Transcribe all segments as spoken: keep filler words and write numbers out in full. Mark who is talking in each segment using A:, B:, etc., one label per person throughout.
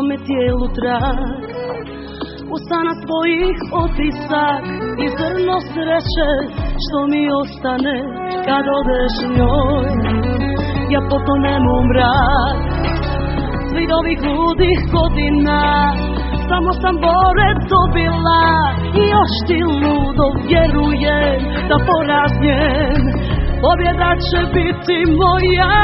A: mome tijelu trag, usana tvojih otisak i zrno sreće što mi ostane kad odeš njoj. Ja potonem u mrak svih ovih ludih godina, samo sam borec dobila i još ti ludo vjerujem da poraznjem, pobjeda će biti moja.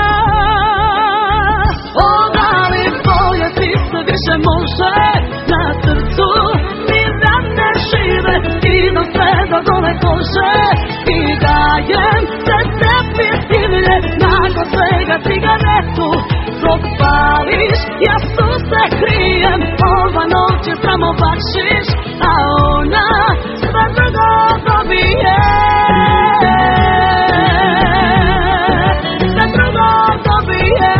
A: O, da li voljeti se više može na srcu, ni rane žive i do sve do gole kože, i dajem se tebi divlje, nakon svega cigaretu dok pališ, ja su se krijem, ova noć je samo bakšiš, a ona sve drugo dobije. Sve drugo dobije.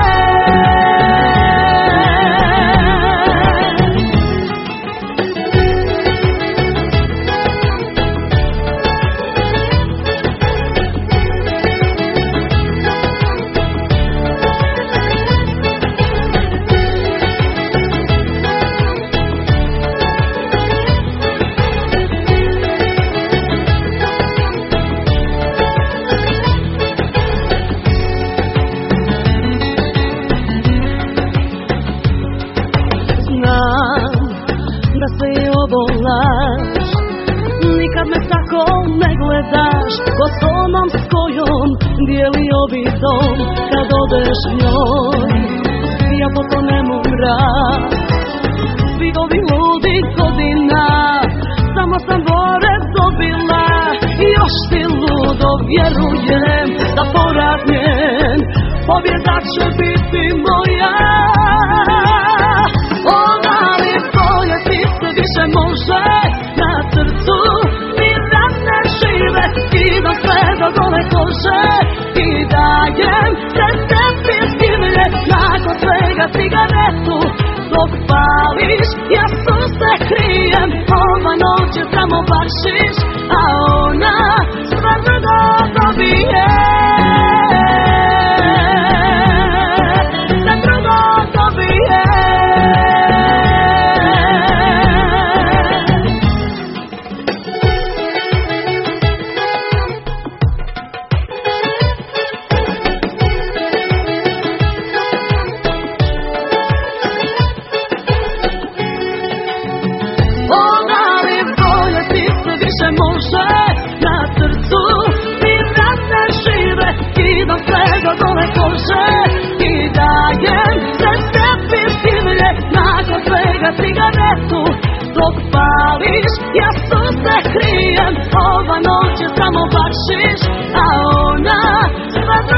A: Da se i ovo laž, nikad me tako ne gledaš, ko s onom s kojom dijelio bi dom kad odeš njoj. Ja potonem u mrak svih ovih ludih godina, samo sam borec dobila i još ti ludo vjerujem da poraznjem, pobjeda će biti moja. Više može na srcu, ni rane žive i do sve do gole kože, i dajem se tebi divlje, nakon svega cigaretu dok pališ, ja su se krijem, ova noć je samo bakšiš, a ona sve drugo dobije. Sve drugo dobije. Može na srcu, ni rane žive i do svega gole kože, i dajem se tebi divlje, nakon svega cigaretu dok pališ, ja su se krijem, ova noć je samo bakšiš, a ona sve